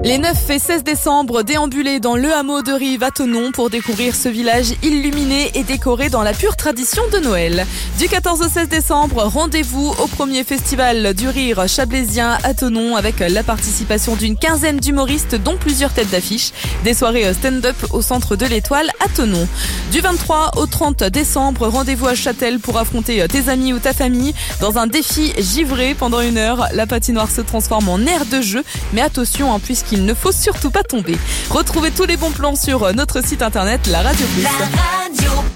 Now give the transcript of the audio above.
Les 9 et 16 décembre, déambulez dans le hameau de Rive à Thonon pour découvrir ce village illuminé et décoré dans la pure tradition de Noël. Du 14 au 16 décembre, rendez-vous au premier festival du rire chablaisien à Thonon avec la participation d'une quinzaine d'humoristes dont plusieurs têtes d'affiche. Des soirées stand-up au centre de l'Étoile à Thonon. Du 23 au 30 décembre, rendez-vous à Châtel pour affronter tes amis ou ta famille dans un défi givré pendant 1 heure. La patinoire se transforme en aire de jeu, mais attention puisqu'il ne faut surtout pas tomber. Retrouvez tous les bons plans sur notre site internet La Radio Plus.